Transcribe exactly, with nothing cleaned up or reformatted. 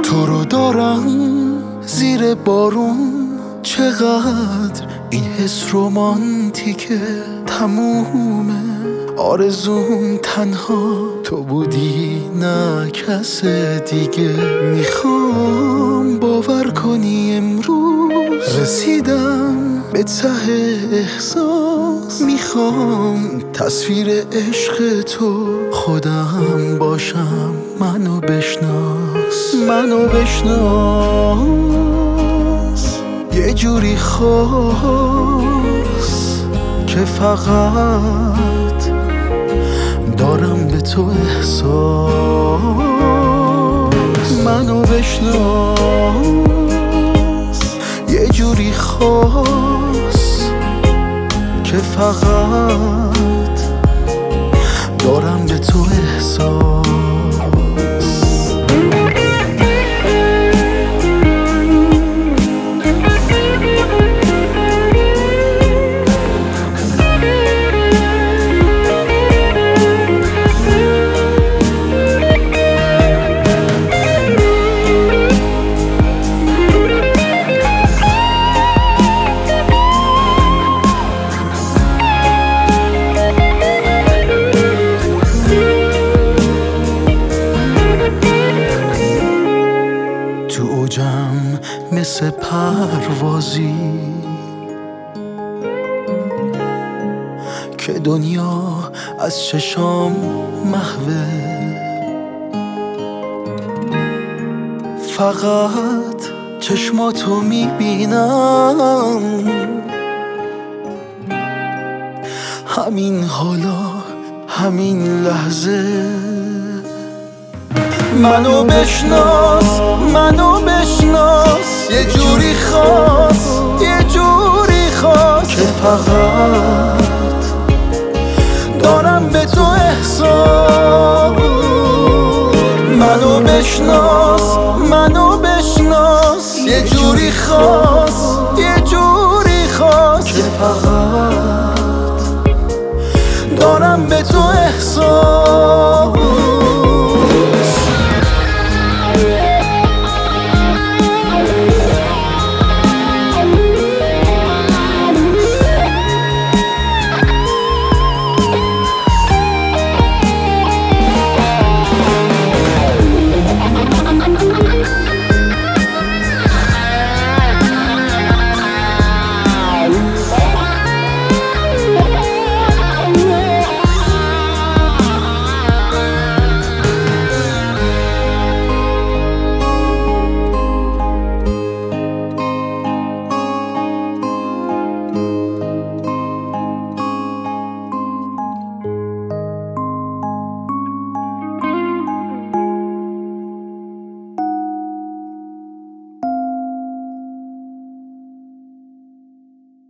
تو رو دارم زیر بارون، چقدر این حس رومانتیکه. تمومه آرزوم تنها تو بودی، نه کس دیگه. میخوام باور کنی امروز رسیدم به ته احساس. میخوام تصویر عشق تو خودم باشم. منو بشناس، منو بشناس. یه جوری خاص که فقط دارم به تو احساس. منو بشناس، یه جوری خاص که فقط دارم به تو احساس. تو اوجم مثل پروازی که دنیا از چشام محوه. فقط چشماتو میبینم، همین حالا همین لحظه. منو بشناس، منو بشناس. یه جوری خاص، یه جوری خاص که فقط دارم به تو احساس. منو بشناس، منو بشناس. یه جوری خاص